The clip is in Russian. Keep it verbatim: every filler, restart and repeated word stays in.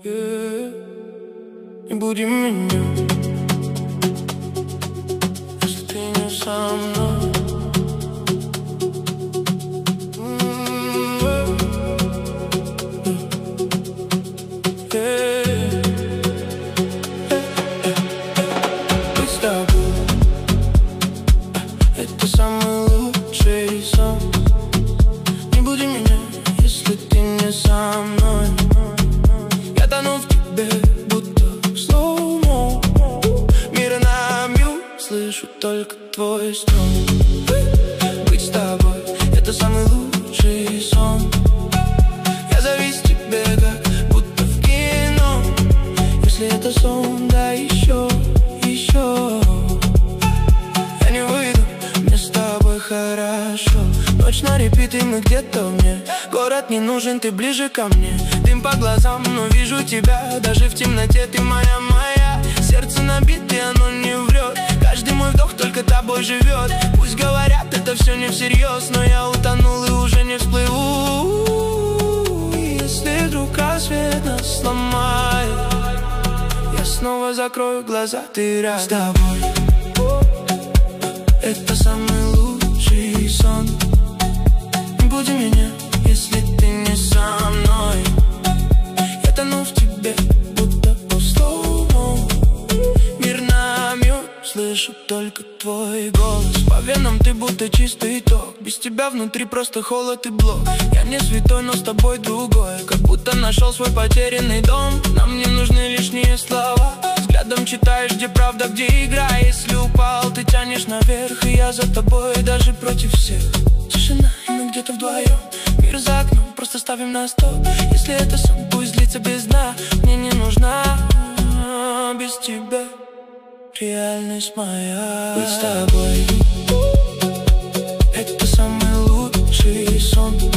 yeah. Не буди меня, если ты не со мной. Быть с тобой — это самый лучший сон. Не буди меня, если ты не со мной. Я тону в тебе, будто в слоумо. Мир набью, слышу только твой стон. Быть с тобой — это самый лучший сон. Я завис в тебе, как будто в кино. Если это сон, да еще, еще. Я не выйду, мне с тобой хорошо. Ночь на репит, и мы где-то вне. Город не нужен, ты ближе ко мне. Дым по глазам, но вижу тебя. Даже в темноте ты моя, моя. Сердце набито, и оно не врет. Каждый мой вдох только тобой живет. Пусть говорят, это все не всерьез, но я утонул и уже не всплыву. И если вдруг рассвет нас сломает, я снова закрою глаза, ты рядом. С тобой — это самый лучший сон. Не буди меня, если ты не со мной. Я тону в тебе, будто в слоумо. Мир намёк, слышу только твой голос. По венам ты будто чистый ток. Без тебя внутри просто холод и блок. Я не святой, но с тобой другое. Как будто нашел свой потерянный дом. Нам не нужны лишние слова. Взглядом читаешь, где правда, где игра. Если упал, ты тянешь наверх, и я за тобой, даже против всех. Тишина, и мы где-то вдвоем. Мир за окном, просто ставим на стоп. Если это сон, пусть длится без дна. Мне не нужна без тебя реальность моя. Быть с тобой — это самый лучший сон.